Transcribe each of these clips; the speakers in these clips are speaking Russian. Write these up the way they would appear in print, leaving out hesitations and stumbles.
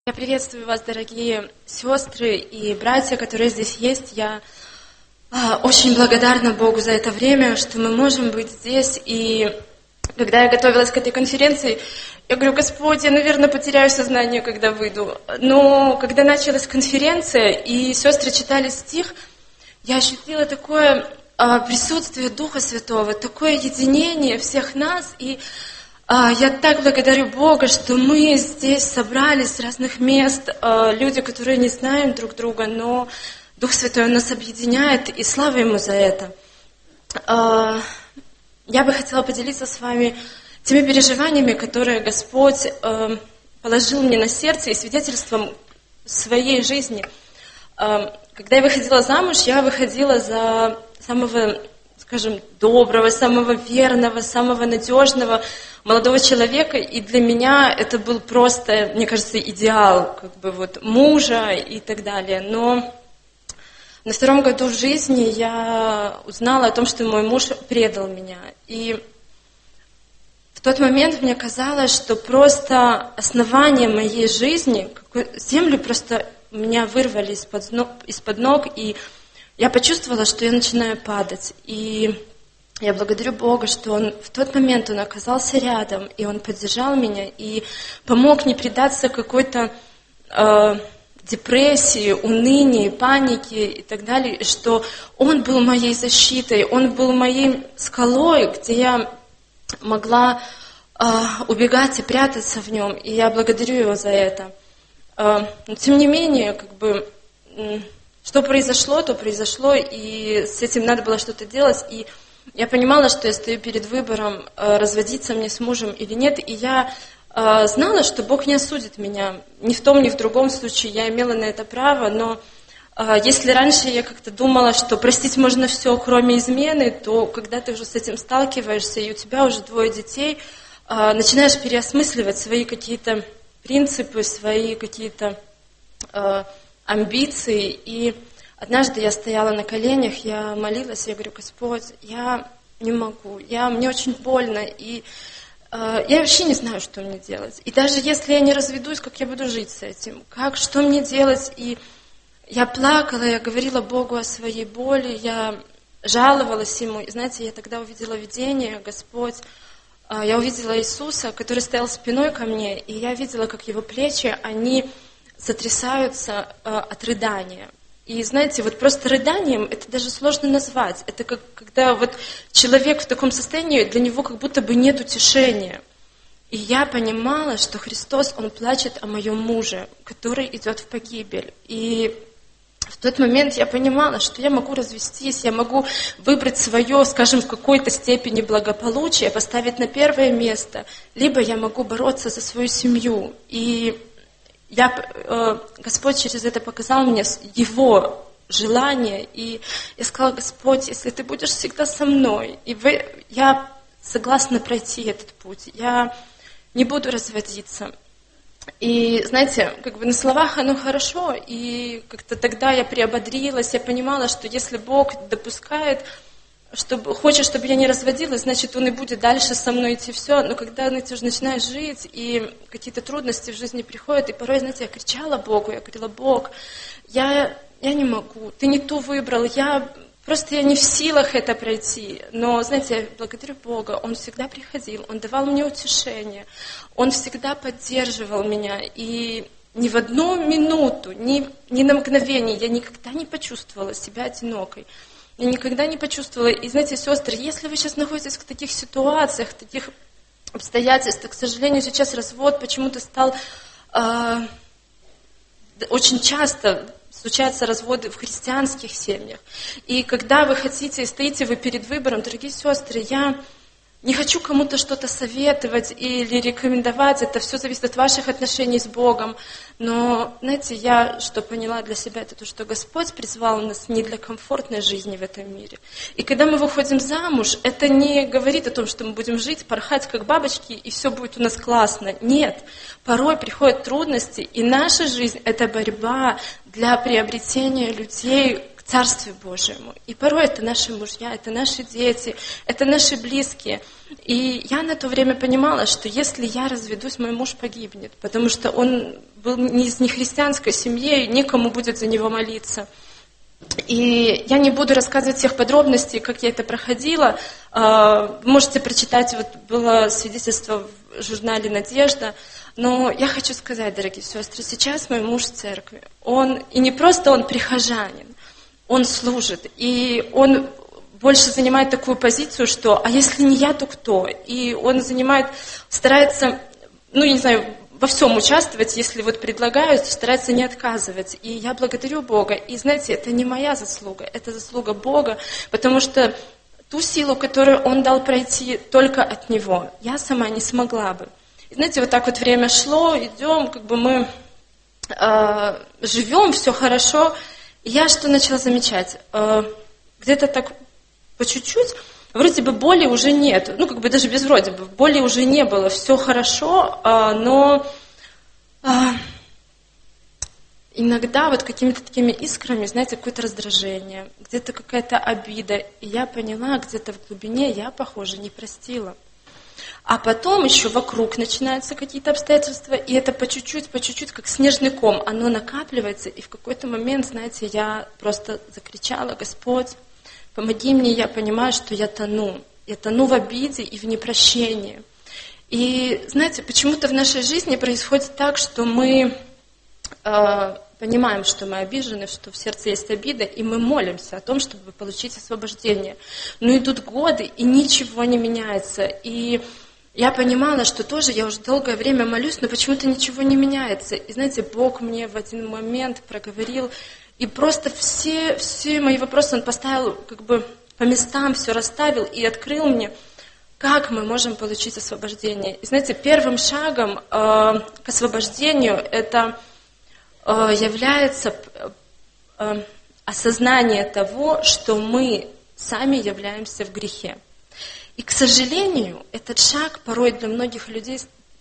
Я приветствую вас, дорогие сестры и братья, которые здесь есть. Я очень благодарна Богу за это время, что мы можем быть здесь. И когда я готовилась к этой конференции, я говорю: Господь, я, наверное, потеряю сознание, когда выйду. Но когда началась конференция, и сестры читали стих, я ощутила такое присутствие Духа Святого, такое единение всех нас. И я так благодарю Бога, что мы здесь собрались с разных мест, люди, которые не знаем друг друга, но Дух Святой нас объединяет, и слава Ему за это. Я бы хотела поделиться с вами теми переживаниями, которые Господь положил мне на сердце, и свидетельством своей жизни. Когда я выходила замуж, я выходила за самого, скажем, доброго, самого верного, самого надежного молодого человека, и для меня это был просто, мне кажется, идеал, мужа и так далее. Но на втором году жизни я узнала о том, что мой муж предал меня. И в тот момент мне казалось, что просто основание моей жизни, землю просто меня вырвали из-под ног, и я почувствовала, что я начинаю падать. И я благодарю Бога, что в тот момент Он оказался рядом, и Он поддержал меня, и помог не предаться какой-то депрессии, унынию, панике и так далее, и что Он был моей защитой, Он был моей скалой, где я могла убегать и прятаться в Нем, и я благодарю Его за это. Но тем не менее, что произошло, то произошло, и с этим надо было что-то делать, и я понимала, что я стою перед выбором, разводиться мне с мужем или нет, и я знала, что Бог не осудит меня ни в том, ни в другом случае, я имела на это право, но если раньше я как-то думала, что простить можно все, кроме измены, то когда ты уже с этим сталкиваешься, и у тебя уже 2 детей, начинаешь переосмысливать свои какие-то принципы, свои какие-то амбиции, и однажды я стояла на коленях, я молилась, я говорю: Господь, я не могу, мне очень больно, и я вообще не знаю, что мне делать. И даже если я не разведусь, как я буду жить с этим? Что мне делать? И я плакала, я говорила Богу о своей боли, я жаловалась Ему. И знаете, я тогда увидела видение, Господь, я увидела Иисуса, который стоял спиной ко мне, и я видела, как Его плечи, они сотрясаются от рыдания. И знаете, просто рыданием это даже сложно назвать. Это когда человек в таком состоянии, для него как будто бы нет утешения. И я понимала, что Христос, Он плачет о моем муже, который идет в погибель. И в тот момент я понимала, что я могу развестись, я могу выбрать свое, скажем, в какой-то степени благополучие, поставить на первое место, либо я могу бороться за свою семью. И Господь через это показал мне Его желание, и я сказала: Господь, если Ты будешь всегда со мной, я согласна пройти этот путь, я не буду разводиться. И знаете, на словах оно хорошо, и как-то тогда я приободрилась, я понимала, что если Бог допускает, хочет, чтобы я не разводилась, значит, Он и будет дальше со мной идти все. Но когда, знаете, уже начинаешь жить, и какие-то трудности в жизни приходят, и порой, знаете, я кричала Богу, я говорила: Бог, я не могу, Ты не ту выбрал, я не в силах это пройти. Но, знаете, я благодарю Бога, Он всегда приходил, Он давал мне утешение, Он всегда поддерживал меня, и ни в одну минуту, ни на мгновение я никогда не почувствовала себя одинокой. Я никогда не почувствовала. И знаете, сестры, если вы сейчас находитесь в таких ситуациях, в таких обстоятельствах, к сожалению, сейчас развод почему-то стал очень часто случаются разводы в христианских семьях. И когда вы стоите вы перед выбором, дорогие сестры, я не хочу кому-то что-то советовать или рекомендовать, это все зависит от ваших отношений с Богом. Но, знаете, я что поняла для себя, это то, что Господь призвал нас не для комфортной жизни в этом мире. И когда мы выходим замуж, это не говорит о том, что мы будем жить, порхать как бабочки, и все будет у нас классно. Нет, порой приходят трудности, и наша жизнь – это борьба для приобретения людей, Царствию Божьему. И порой это наши мужья, это наши дети, это наши близкие. И я на то время понимала, что если я разведусь, мой муж погибнет, потому что он был не из нехристианской семьи, и некому будет за него молиться. И я не буду рассказывать всех подробностей, как я это проходила. Можете прочитать, вот было свидетельство в журнале «Надежда». Но я хочу сказать, дорогие сестры, сейчас мой муж в церкви. И не просто он прихожанин, он служит. И он больше занимает такую позицию, что «а если не я, то кто?» И он старается, я не знаю, во всем участвовать, если вот предлагают, то старается не отказывать. И я благодарю Бога. И знаете, это не моя заслуга, это заслуга Бога, потому что ту силу, которую Он дал пройти, только от Него, я сама не смогла бы. И знаете, вот так вот время шло, идем, мы живем, все хорошо. И я что начала замечать? Где-то так по чуть-чуть, вроде бы боли уже нет. Даже без вроде бы, боли уже не было, все хорошо, но иногда вот какими-то такими искрами, знаете, какое-то раздражение, где-то какая-то обида. И я поняла, где-то в глубине я, похоже, не простила. А потом еще вокруг начинаются какие-то обстоятельства, и это по чуть-чуть, как снежный ком, оно накапливается, и в какой-то момент, знаете, я просто закричала: «Господь, помоги мне!» Я понимаю, что я тону в обиде и в непрощении. И, знаете, почему-то в нашей жизни происходит так, что мы понимаем, что мы обижены, что в сердце есть обида, и мы молимся о том, чтобы получить освобождение. Но идут годы, и ничего не меняется. И я понимала, что тоже я уже долгое время молюсь, но почему-то ничего не меняется. И знаете, Бог мне в один момент проговорил, и просто все мои вопросы Он поставил по местам, все расставил и открыл мне, как мы можем получить освобождение. И знаете, первым шагом к освобождению это является осознание того, что мы сами являемся в грехе. И, к сожалению, этот шаг порой для многих людей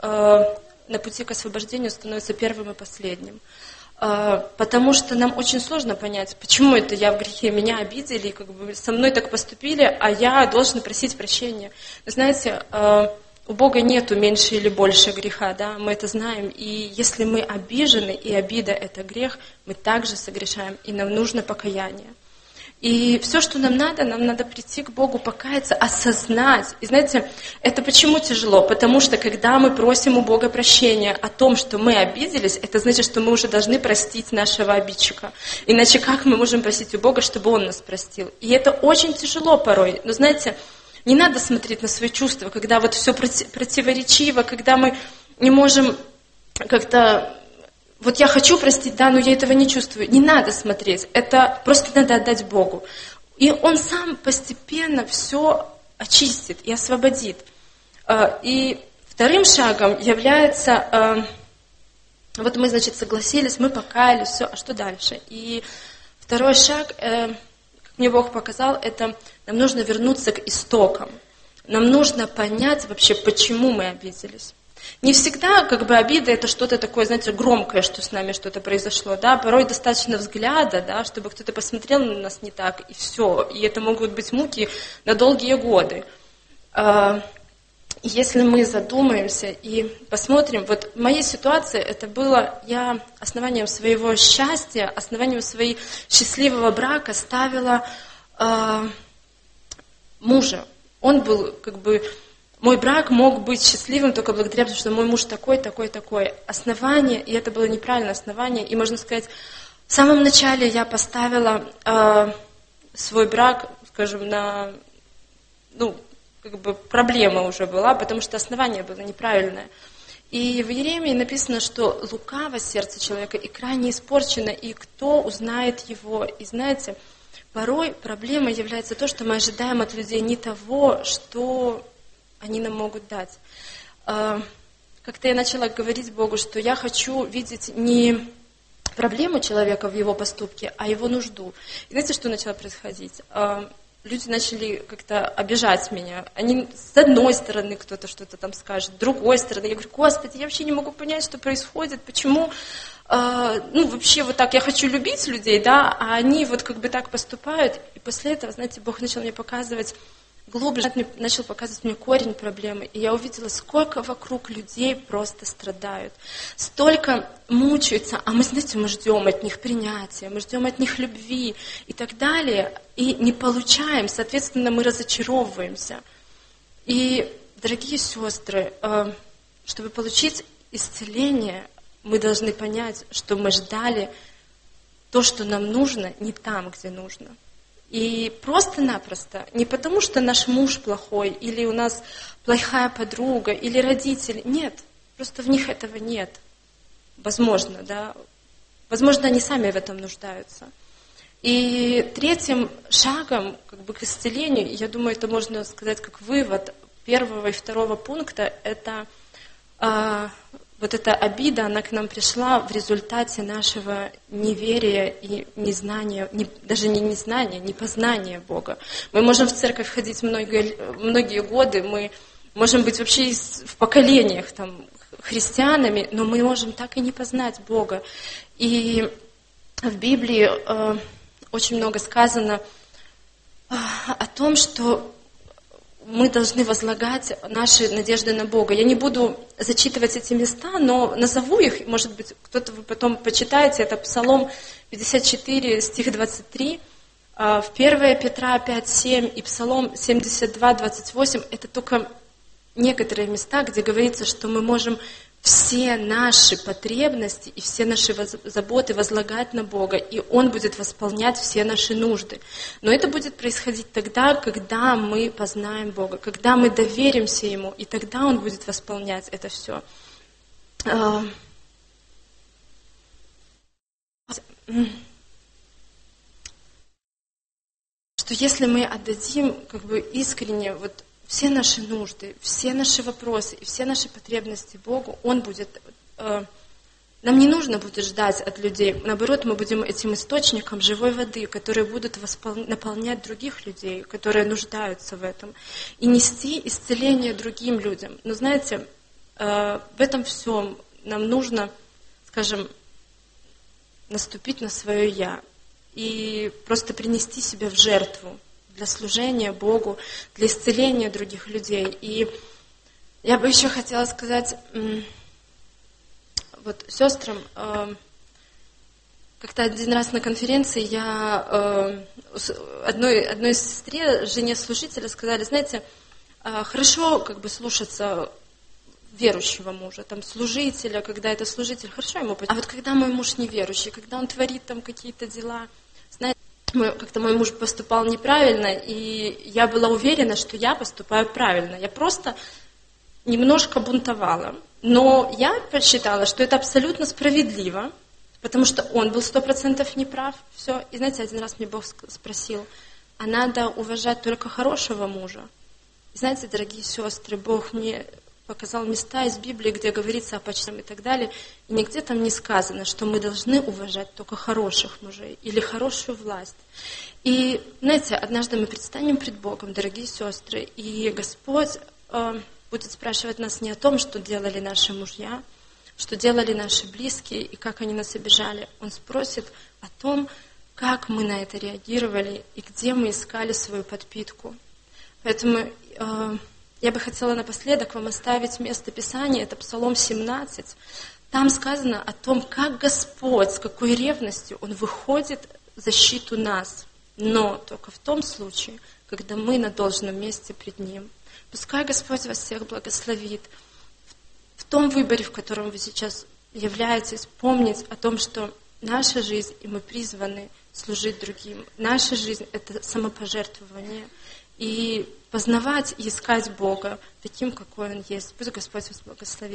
на пути к освобождению становится первым и последним. Потому что нам очень сложно понять, почему это я в грехе, меня обидели, со мной так поступили, а я должен просить прощения. Вы знаете, у Бога нету меньше или больше греха, да, мы это знаем. И если мы обижены, и обида – это грех, мы также согрешаем, и нам нужно покаяние. И все, что нам надо прийти к Богу, покаяться, осознать. И знаете, это почему тяжело? Потому что когда мы просим у Бога прощения о том, что мы обиделись, это значит, что мы уже должны простить нашего обидчика. Иначе как мы можем просить у Бога, чтобы Он нас простил? И это очень тяжело порой. Но знаете, не надо смотреть на свои чувства, когда вот все противоречиво, когда мы не можем как-то... Вот я хочу простить, да, но я этого не чувствую. Не надо смотреть, это просто надо отдать Богу. И Он сам постепенно все очистит и освободит. И вторым шагом является, вот мы, значит, согласились, мы покаялись, все, а что дальше? И второй шаг, как мне Бог показал, это нам нужно вернуться к истокам. Нам нужно понять вообще, почему мы обиделись. Не всегда обида это что-то такое, знаете, громкое, что с нами что-то произошло, да, порой достаточно взгляда, да, чтобы кто-то посмотрел на нас не так, и все, и это могут быть муки на долгие годы. Если мы задумаемся и посмотрим, вот в моей ситуации это было, я основанием своего счастья, основанием своего счастливого брака ставила мужа. Он был мой брак мог быть счастливым только благодаря тому, что мой муж такой. Основание, и это было неправильное основание. И можно сказать, в самом начале я поставила свой брак, скажем, на, проблема уже была, потому что основание было неправильное. И в Иеремии написано, что лукаво сердце человека и крайне испорчено, и кто узнает его. И знаете, порой проблемой является то, что мы ожидаем от людей не того, что они нам могут дать. Как-то я начала говорить Богу, что я хочу видеть не проблему человека в его поступке, а его нужду. И знаете, что начало происходить? Люди начали как-то обижать меня. Они с одной стороны кто-то что-то там скажет, с другой стороны. Я говорю: Господи, я вообще не могу понять, что происходит, почему вообще вот так, я хочу любить людей, да, а они вот как бы так поступают. И после этого, знаете, Бог начал мне показывать глубже, начал показывать мне корень проблемы. И я увидела, сколько вокруг людей просто страдают. Столько мучаются, а мы, знаете, мы ждем от них принятия, мы ждем от них любви и так далее. И не получаем, соответственно, мы разочаровываемся. И, дорогие сестры, чтобы получить исцеление, мы должны понять, что мы ждали то, что нам нужно, не там, где нужно. И просто-напросто, не потому что наш муж плохой, или у нас плохая подруга, или родители. Нет, просто в них этого нет. Возможно, да. Возможно, они сами в этом нуждаются. И третьим шагом как бы, к исцелению, я думаю, это можно сказать как вывод первого и второго пункта, это вот эта обида, она к нам пришла в результате нашего неверия и незнания, даже не незнания, непознания Бога. Мы можем в церковь ходить многие годы, мы можем быть вообще в поколениях там, христианами, но мы можем так и не познать Бога. И в Библии очень много сказано о том, что мы должны возлагать наши надежды на Бога. Я не буду зачитывать эти места, но назову их, может быть, кто-то вы потом почитаете. Это Псалом 54, стих 23, в 1 Петра 5, 7 и Псалом 72, 28. Это только некоторые места, где говорится, что мы можем все наши потребности и все наши заботы возлагать на Бога, и Он будет восполнять все наши нужды. Но это будет происходить тогда, когда мы познаем Бога, когда мы доверимся Ему, и тогда Он будет восполнять это все. Что если мы отдадим как бы искренне вот все наши нужды, все наши вопросы и все наши потребности Богу, Он будет... Нам не нужно будет ждать от людей. Наоборот, мы будем этим источником живой воды, которые будут наполнять других людей, которые нуждаются в этом, и нести исцеление другим людям. Но знаете, в этом всем нам нужно, скажем, наступить на свое «я» и просто принести себя в жертву для служения Богу, для исцеления других людей. И я бы еще хотела сказать вот сестрам, как-то один раз на конференции я одной сестре, жене служителя, сказали, знаете, хорошо как бы слушаться верующего мужа, там, служителя, когда это служитель, хорошо ему. А вот когда мой муж неверующий, когда он творит там какие-то дела, знаете, как-то мой муж поступал неправильно, и я была уверена, что я поступаю правильно. Я просто немножко бунтовала. Но я посчитала, что это абсолютно справедливо, потому что он был 100% неправ. Все. И знаете, один раз мне Бог спросил, а надо уважать только хорошего мужа? И знаете, дорогие сестры, Бог мне показал места из Библии, где говорится о почтении и так далее, и нигде там не сказано, что мы должны уважать только хороших мужей или хорошую власть. И, знаете, однажды мы предстанем пред Богом, дорогие сестры, и Господь будет спрашивать нас не о том, что делали наши мужья, что делали наши близкие и как они нас обижали. Он спросит о том, как мы на это реагировали и где мы искали свою подпитку. Поэтому я бы хотела напоследок вам оставить место Писания, это Псалом 17. Там сказано о том, как Господь, с какой ревностью Он выходит в защиту нас, но только в том случае, когда мы на должном месте пред Ним. Пускай Господь вас всех благословит в том выборе, в котором вы сейчас являетесь, помнить о том, что наша жизнь, и мы призваны служить другим. Наша жизнь – это самопожертвование. И познавать и искать Бога таким, какой Он есть. Пусть Господь вас благословит.